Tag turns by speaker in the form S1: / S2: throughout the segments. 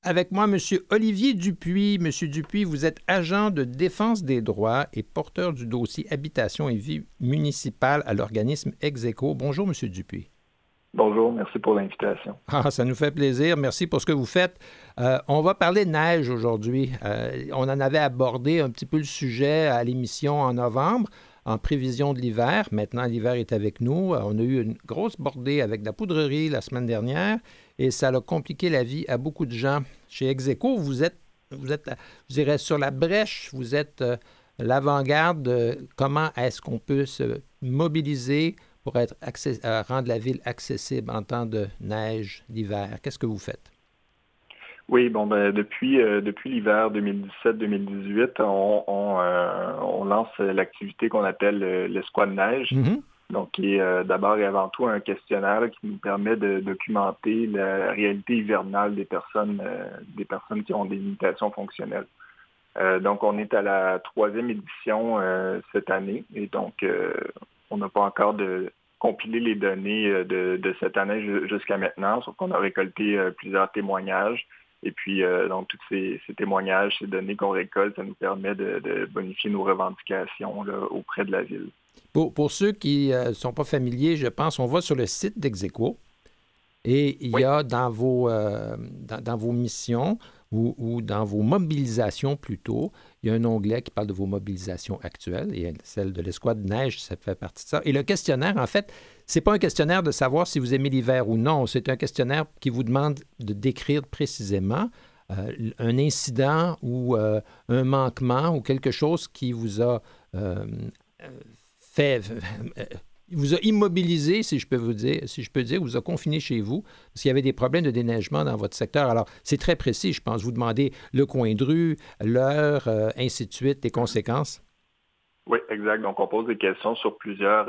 S1: avec moi M. Olivier Dupuis. Monsieur Dupuis, vous êtes agent de défense des droits et porteur du dossier Habitation et vie municipale à l'organisme Execo. Bonjour, M. Dupuis.
S2: Bonjour, merci pour l'invitation.
S1: Ah, ça nous fait plaisir. Merci pour ce que vous faites. On va parler de neige aujourd'hui. On en avait abordé un petit peu le sujet à l'émission en novembre, en prévision de l'hiver. Maintenant, l'hiver est avec nous. On a eu une grosse bordée avec de la poudrerie la semaine dernière et ça a compliqué la vie à beaucoup de gens. Chez Execo, vous êtes, je dirais, sur la brèche. Vous êtes l'avant-garde de comment est-ce qu'on peut se mobiliser pour rendre la ville accessible en temps de neige l'hiver. Qu'est-ce que vous faites?
S2: Oui, depuis l'hiver 2017-2018, on lance l'activité qu'on appelle l'escouade neige.
S1: Mm-hmm.
S2: Donc, qui est d'abord et avant tout un questionnaire qui nous permet de documenter la réalité hivernale des personnes qui ont des limitations fonctionnelles. Donc, on est à la 3e édition cette année et donc on n'a pas encore compilé les données de cette année jusqu'à maintenant, sauf qu'on a récolté plusieurs témoignages. Et puis, donc, tous ces témoignages, ces données qu'on récolte, ça nous permet de bonifier nos revendications là, auprès de la ville.
S1: Pour ceux qui ne sont pas familiers, je pense, on va sur le site d'Execo et il y a dans vos missions ou dans vos mobilisations plutôt, il y a un onglet qui parle de vos mobilisations actuelles et celle de l'escouade neige, ça fait partie de ça. Et le questionnaire, en fait, c'est pas un questionnaire de savoir si vous aimez l'hiver ou non, c'est un questionnaire qui vous demande de décrire précisément un incident ou un manquement ou quelque chose qui vous a il vous a immobilisé, si je peux dire, vous a confiné chez vous, parce qu'il y avait des problèmes de déneigement dans votre secteur. Alors, c'est très précis, je pense. Vous demandez le coin de rue, l'heure, ainsi de suite, les conséquences.
S2: Oui, exact. Donc, on pose des questions sur plusieurs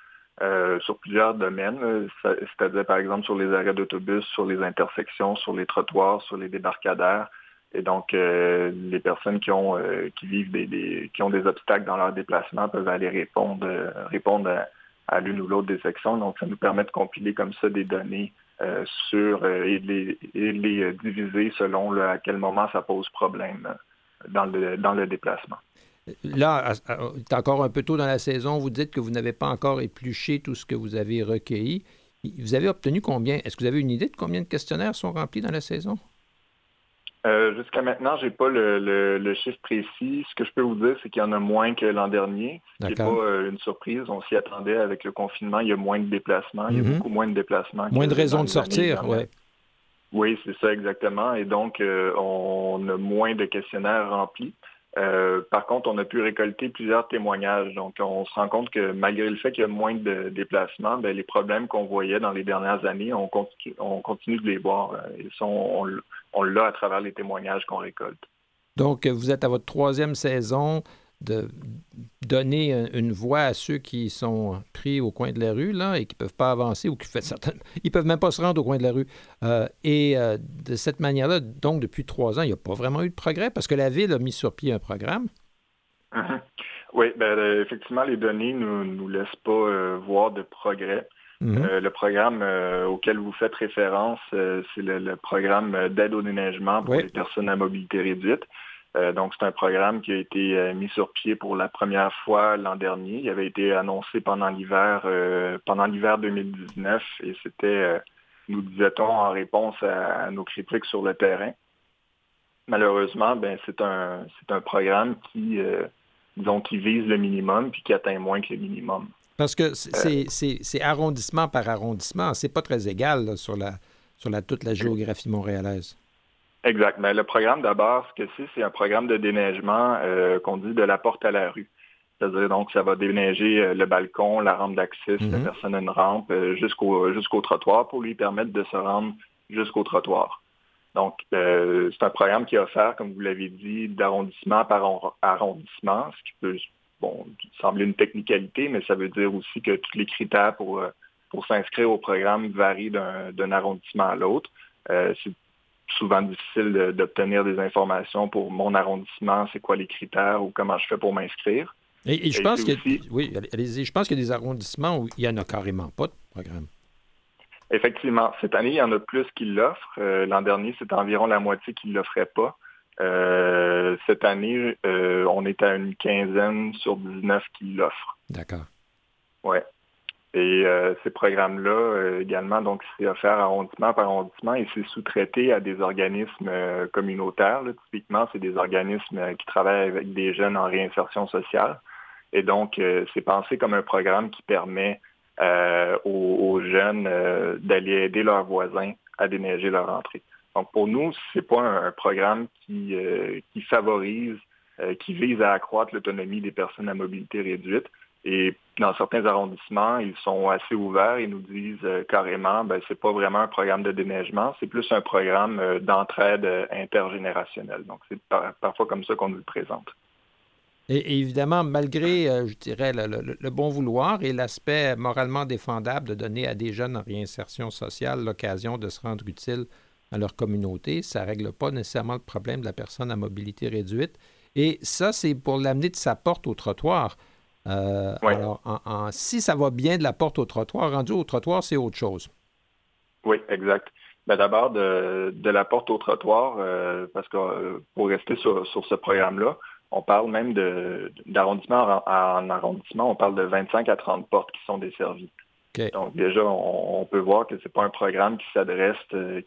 S2: domaines, c'est-à-dire, par exemple, sur les arrêts d'autobus, sur les intersections, sur les trottoirs, sur les débarcadères. Et donc, les personnes qui ont des obstacles dans leur déplacement peuvent aller répondre à l'une ou l'autre des sections. Donc, ça nous permet de compiler comme ça des données et de les diviser selon à quel moment ça pose problème dans le déplacement.
S1: Là, c'est encore un peu tôt dans la saison. Vous dites que vous n'avez pas encore épluché tout ce que vous avez recueilli. Vous avez obtenu combien? Est-ce que vous avez une idée de combien de questionnaires sont remplis dans la saison?
S2: Jusqu'à maintenant, je n'ai pas le chiffre précis. Ce que je peux vous dire, c'est qu'il y en a moins que l'an dernier. Ce qui n'est pas une surprise. On s'y attendait avec le confinement. Il y a moins de déplacements. Il y a beaucoup moins de déplacements.
S1: Moins de raisons de sortir, oui.
S2: Oui, c'est ça exactement. Et donc, on a moins de questionnaires remplis. Par contre, on a pu récolter plusieurs témoignages. Donc, on se rend compte que malgré le fait qu'il y a moins de déplacements, les problèmes qu'on voyait dans les dernières années, on continue de les voir. Et ça, on l'a à travers les témoignages qu'on récolte.
S1: Donc, vous êtes à votre 3e saison de donner une voix à ceux qui sont pris au coin de la rue là, et qui ne peuvent pas avancer ou qui ils peuvent même pas se rendre au coin de la rue. De cette manière-là, donc depuis 3 ans, il n'y a pas vraiment eu de progrès parce que la Ville a mis sur pied un programme.
S2: Mm-hmm. Oui, effectivement, les données ne nous laissent pas voir de progrès. Mm-hmm. Le programme auquel vous faites référence, c'est le programme d'aide au déneigement pour les personnes à mobilité réduite. Donc, c'est un programme qui a été mis sur pied pour la première fois l'an dernier. Il avait été annoncé pendant l'hiver 2019 et c'était, nous disait-on, en réponse à nos critiques sur le terrain. Malheureusement, c'est un programme qui vise le minimum puis qui atteint moins que le minimum.
S1: Parce que c'est arrondissement par arrondissement. C'est pas très égal là, sur toute la géographie montréalaise.
S2: Exact. Mais le programme, d'abord, ce que c'est un programme de déneigement qu'on dit de la porte à la rue. C'est-à-dire, donc, ça va déneiger le balcon, la rampe d'accès, si la personne a une rampe, jusqu'au trottoir pour lui permettre de se rendre jusqu'au trottoir. Donc, c'est un programme qui est offert, comme vous l'avez dit, d'arrondissement par arrondissement, ce qui peut sembler une technicalité, mais ça veut dire aussi que tous les critères pour s'inscrire au programme varient d'un arrondissement à l'autre. C'est souvent difficile d'obtenir des informations pour mon arrondissement, c'est quoi les critères ou comment je fais pour m'inscrire.
S1: Et je pense je pense qu'il y a des arrondissements où il n'y en a carrément pas de programme.
S2: Effectivement, cette année, il y en a plus qui l'offrent. L'an dernier, c'était environ la moitié qui ne l'offraient pas. Cette année, on est à une quinzaine sur 19 qui l'offrent.
S1: D'accord.
S2: Ouais. Et ces programmes-là, également, donc c'est offert arrondissement par arrondissement et c'est sous-traité à des organismes communautaires. Là. Typiquement, c'est des organismes qui travaillent avec des jeunes en réinsertion sociale. Et donc, c'est pensé comme un programme qui permet aux jeunes d'aller aider leurs voisins à déneiger leur entrée. Donc, pour nous, c'est pas un programme qui favorise, qui vise à accroître l'autonomie des personnes à mobilité réduite. Et dans certains arrondissements, ils sont assez ouverts et nous disent carrément, c'est pas vraiment un programme de déneigement, c'est plus un programme d'entraide intergénérationnelle. Donc, c'est parfois comme ça qu'on nous le présente.
S1: Et évidemment, malgré, je dirais, le bon vouloir et l'aspect moralement défendable de donner à des jeunes en réinsertion sociale l'occasion de se rendre utile à leur communauté, ça ne règle pas nécessairement le problème de la personne à mobilité réduite. Et ça, c'est pour l'amener de sa porte au trottoir.
S2: Oui.
S1: Alors, si ça va bien de la porte au trottoir, rendu au trottoir, c'est autre chose.
S2: Oui, exact. D'abord, de la porte au trottoir, parce que pour rester sur ce programme-là, on parle même d'arrondissement en arrondissement, on parle de 25 à 30 portes qui sont desservies.
S1: Okay.
S2: Donc déjà, on peut voir que ce n'est pas un programme qui s'adresse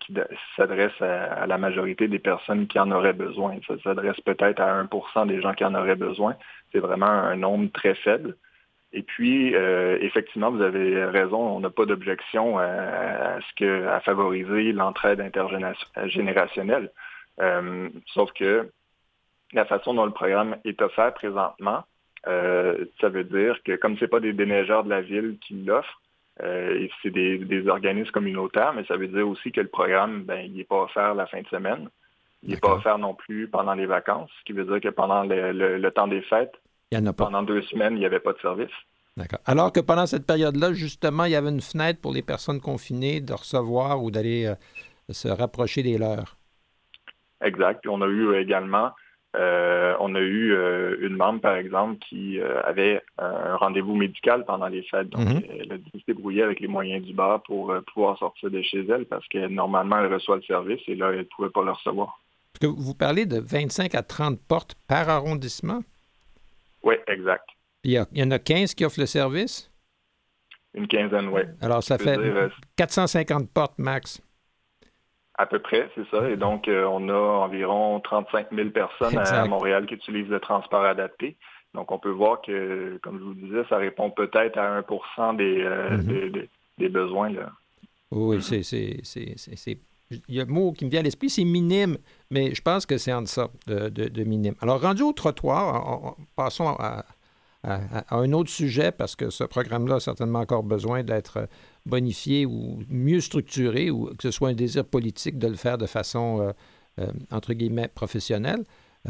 S2: à la majorité des personnes qui en auraient besoin. Ça s'adresse peut-être à 1% des gens qui en auraient besoin. C'est vraiment un nombre très faible. Et puis, effectivement, vous avez raison, on n'a pas d'objection à favoriser l'entraide intergénérationnelle. Sauf que la façon dont le programme est offert présentement, ça veut dire que comme ce n'est pas des déneigeurs de la ville qui l'offrent, et c'est des organismes communautaires, mais ça veut dire aussi que le programme, il n'est pas offert la fin de semaine. Il n'est pas offert non plus pendant les vacances, ce qui veut dire que pendant le temps des fêtes, pendant 2 semaines, il n'y avait pas de service.
S1: D'accord. Alors que pendant cette période-là, justement, il y avait une fenêtre pour les personnes confinées de recevoir ou d'aller se rapprocher des leurs.
S2: Exact. Puis on a eu également, une membre, par exemple, qui avait un rendez-vous médical pendant les fêtes. Donc, elle a dû se débrouiller avec les moyens du bord pour pouvoir sortir de chez elle parce que normalement, elle reçoit le service et là, elle ne pouvait pas le recevoir.
S1: Parce que vous parlez de 25 à 30 portes par arrondissement?
S2: Oui, exact.
S1: Il y en a 15 qui offrent le service?
S2: Une quinzaine, oui.
S1: Alors, ça fait 450 portes max.
S2: À peu près, c'est ça. Et donc, on a environ 35 000 personnes à Montréal qui utilisent le transport adapté. Donc, on peut voir que, comme je vous disais, ça répond peut-être à 1% des besoins. Là.
S1: Oui, il y a un mot qui me vient à l'esprit, c'est minime, mais je pense que c'est en ça de minime. Alors, rendu au trottoir, passons à un autre sujet, parce que ce programme-là a certainement encore besoin d'être bonifié ou mieux structuré, ou que ce soit un désir politique de le faire de façon, entre guillemets, professionnelle.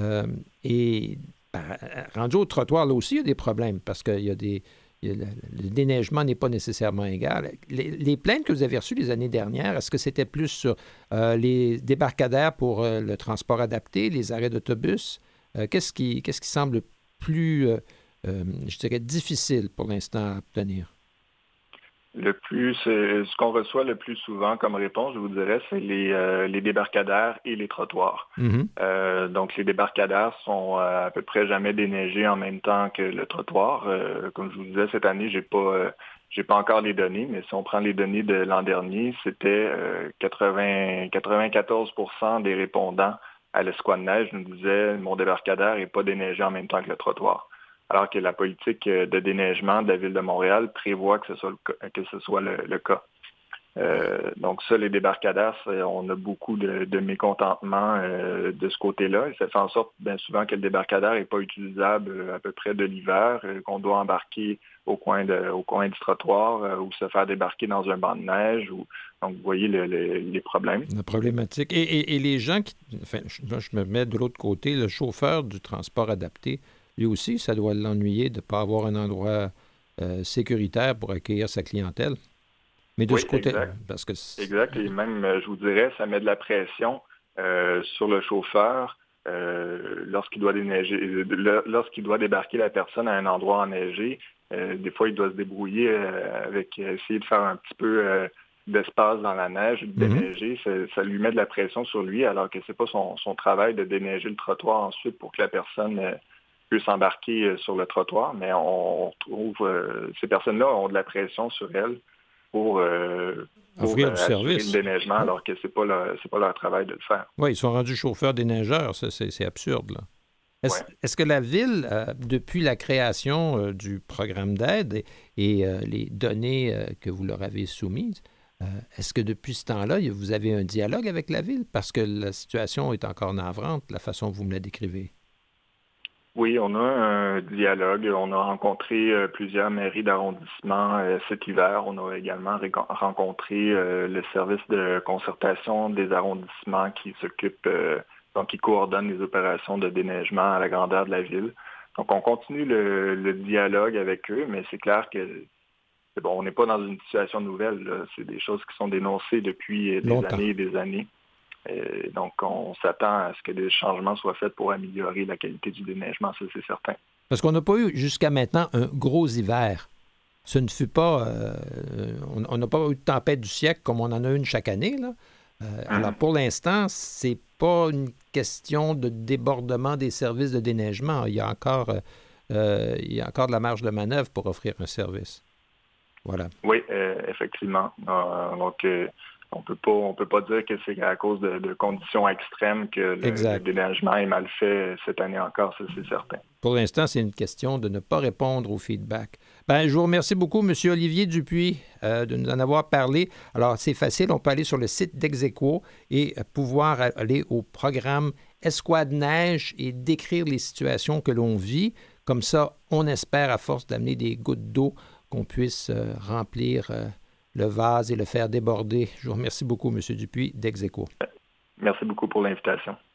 S1: Rendu au trottoir, là aussi, il y a des problèmes, parce que le déneigement n'est pas nécessairement égal. Les plaintes que vous avez reçues les années dernières, est-ce que c'était plus sur les débarcadères pour le transport adapté, les arrêts d'autobus? Qu'est-ce qui semble plus... je dirais, difficile pour l'instant à obtenir?
S2: Ce qu'on reçoit le plus souvent comme réponse, je vous dirais, c'est les débarcadères et les trottoirs. Donc, les débarcadères sont à peu près jamais déneigés en même temps que le trottoir. Comme je vous disais, cette année, j'ai pas encore les données, mais si on prend les données de l'an dernier, c'était 94% des répondants à l'escouade neige nous disaient mon débarcadère n'est pas déneigé en même temps que le trottoir. Alors que la politique de déneigement de la Ville de Montréal prévoit que ce soit le cas. Donc ça, les débarcadères, on a beaucoup de mécontentement de ce côté-là. Et ça fait en sorte bien souvent que le débarcadère n'est pas utilisable à peu près de l'hiver, qu'on doit embarquer au coin du trottoir ou se faire débarquer dans un banc de neige. Donc, vous voyez les problèmes.
S1: La problématique. Et les gens je me mets de l'autre côté, le chauffeur du transport adapté, lui aussi, ça doit l'ennuyer de ne pas avoir un endroit sécuritaire pour accueillir sa clientèle. Mais de ce côté,
S2: exact.
S1: Parce que
S2: exact. Et même, je vous dirais, ça met de la pression sur le chauffeur lorsqu'il doit déneiger, lorsqu'il doit débarquer la personne à un endroit enneigé. Des fois, il doit se débrouiller avec essayer de faire un petit peu d'espace dans la neige, de déneiger, ça lui met de la pression sur lui, alors que c'est pas son travail de déneiger le trottoir ensuite pour que la personne puisse s'embarquer sur le trottoir. Mais on retrouve ces personnes-là ont de la pression sur elles pour
S1: offrir du service.
S2: Le déneigement, alors que c'est pas leur travail de le faire.
S1: Oui, ils sont rendus chauffeurs déneigeurs, c'est absurde, là. Est-ce que la Ville, depuis la création du programme d'aide et les données que vous leur avez soumises, est-ce que depuis ce temps-là, vous avez un dialogue avec la Ville? Parce que la situation est encore navrante, la façon dont vous me la décrivez.
S2: Oui, on a un dialogue. On a rencontré plusieurs mairies d'arrondissement cet hiver. On a également rencontré le service de concertation des arrondissements qui s'occupe, qui coordonne les opérations de déneigement à la grandeur de la ville. Donc, on continue le dialogue avec eux, mais c'est clair que on n'est pas dans une situation nouvelle, là. C'est des choses qui sont dénoncées depuis des années et des années. Donc, on s'attend à ce que des changements soient faits pour améliorer la qualité du déneigement, ça c'est certain.
S1: Parce qu'on n'a pas eu jusqu'à maintenant un gros hiver. Ce ne fut pas... on n'a pas eu de tempête du siècle comme on en a une chaque année, là. Alors, pour l'instant, c'est pas une question de débordement des services de déneigement. Il y a encore de la marge de manœuvre pour offrir un service. Voilà.
S2: Oui, effectivement. Donc, on peut pas dire que c'est à cause de conditions extrêmes que le déneigement est mal fait cette année encore, ça c'est certain.
S1: Pour l'instant, c'est une question de ne pas répondre au feedback. Je vous remercie beaucoup, M. Olivier Dupuis, de nous en avoir parlé. Alors, c'est facile, on peut aller sur le site d'Exequo et pouvoir aller au programme Escouade Neige et décrire les situations que l'on vit. Comme ça, on espère, à force d'amener des gouttes d'eau, qu'on puisse remplir le vase et le faire déborder. Je vous remercie beaucoup, M. Dupuis, d'Exequo.
S2: Merci beaucoup pour l'invitation.